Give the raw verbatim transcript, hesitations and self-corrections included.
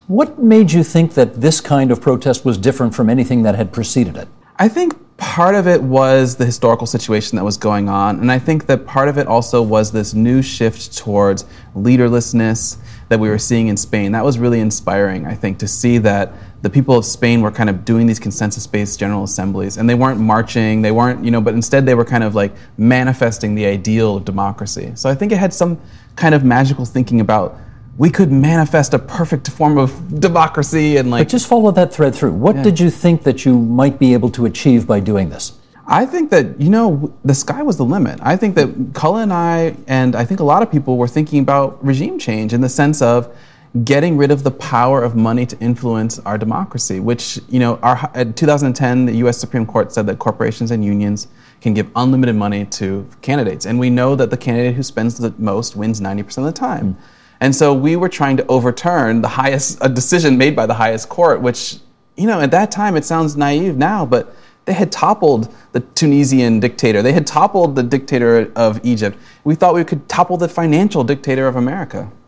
What made you think that this kind of protest was different from anything that had preceded it? I think part of it was the historical situation that was going on, and I think that part of it also was this new shift towards leaderlessness that we were seeing in Spain. That was really inspiring, I think, to see that the people of Spain were kind of doing these consensus-based general assemblies, and they weren't marching, they weren't, you know, but instead they were kind of like manifesting the ideal of democracy. So I think it had some kind of magical thinking about we could manifest a perfect form of democracy and like... But just follow that thread through. What Yeah. did you think that you might be able to achieve by doing this? I think that, you know, the sky was the limit. I think that Cullen and I, and I think a lot of people were thinking about regime change in the sense of getting rid of the power of money to influence our democracy, which, you know, our, in two thousand ten, the U S Supreme Court said that corporations and unions can give unlimited money to candidates. And we know that the candidate who spends the most wins ninety percent of the time. Mm. And so we were trying to overturn the highest, a decision made by the highest court, which, you know, at that time it sounds naive now, but they had toppled the Tunisian dictator. They had toppled the dictator of Egypt. We thought we could topple the financial dictator of America.